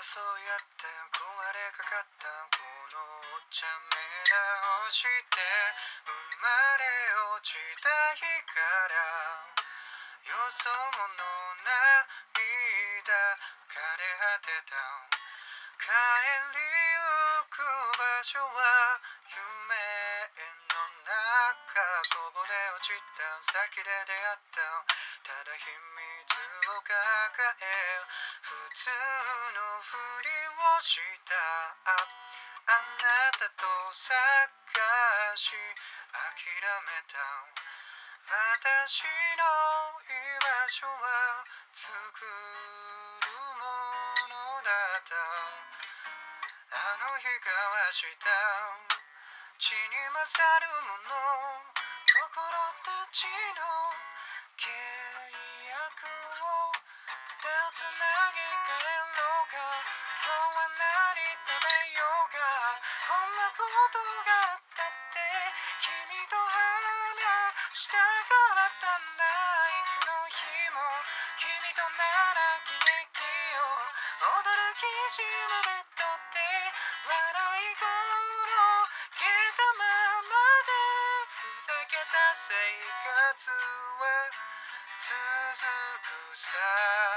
争い合って壊れかかったこのお茶目直して生まれ落ちた日からよそ者涙枯れ果てた帰りゆく場所は夢の中こぼれ落ちた先で出会ったただ秘密を抱え普通のふりをしたあなたと探し諦めた私の居場所は作るものだったあの日交わした血に勝るもの心たちの契約を手をつなぎ帰ろうか今日は何食べようかこんなことがあったって君と話したかったんだいつの日も君となら喜劇を驚きしむベッドで笑い声けたままでふざけた生活は続くさ